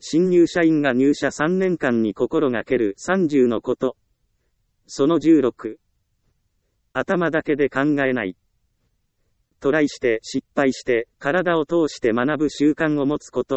新入社員が入社3年間に心がける30のこと。その16。頭だけで考えない。トライして失敗して体を通して学ぶ習慣を持つこと。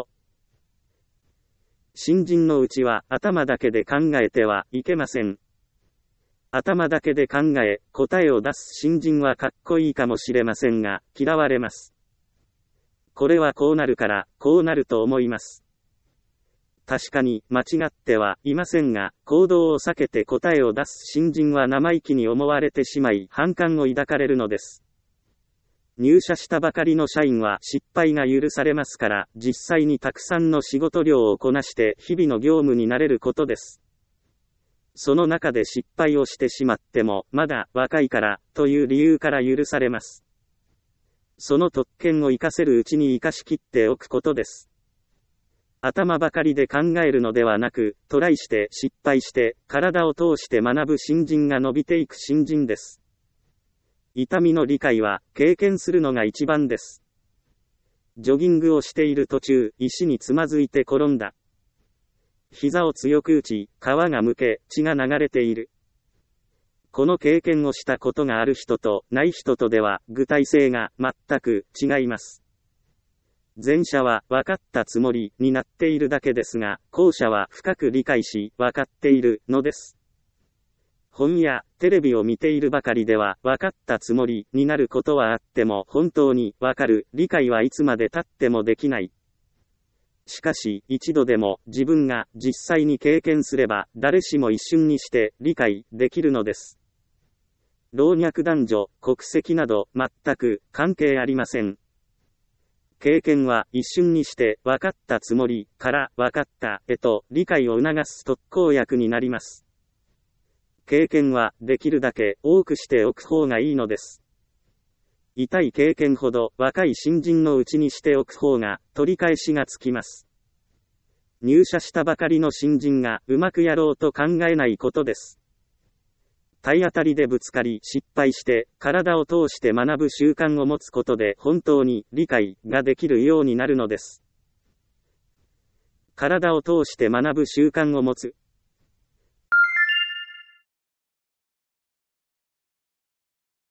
新人のうちは頭だけで考えてはいけません。頭だけで考え、答えを出す新人はかっこいいかもしれませんが、嫌われます。これはこうなるから、こうなると思います。確かに間違ってはいませんが、行動を避けて答えを出す新人は生意気に思われてしまい、反感を抱かれるのです。入社したばかりの社員は失敗が許されますから、実際にたくさんの仕事量をこなして日々の業務に慣れることです。その中で失敗をしてしまっても、まだ若いからという理由から許されます。その特権を活かせるうちに活かしきっておくことです。頭ばかりで考えるのではなく、トライして失敗して、体を通して学ぶ新人が伸びていく新人です。痛みの理解は、経験するのが一番です。ジョギングをしている途中、石につまずいて転んだ。膝を強く打ち、皮がむけ、血が流れている。この経験をしたことがある人とない人とでは、具体性が全く違います。前者は分かったつもりになっているだけですが、後者は深く理解し分かっているのです。本やテレビを見ているばかりでは分かったつもりになることはあっても本当に分かる理解はいつまで経ってもできない。しかし一度でも自分が実際に経験すれば誰しも一瞬にして理解できるのです。老若男女、国籍など全く関係ありません。経験は一瞬にして分かったつもりから分かったへと理解を促す特効薬になります。経験はできるだけ多くしておく方がいいのです。痛い経験ほど若い新人のうちにしておく方が取り返しがつきます。入社したばかりの新人がうまくやろうと考えないことです。体当たりでぶつかり失敗して体を通して学ぶ習慣を持つことで本当に理解ができるようになるのです。体を通して学ぶ習慣を持つ。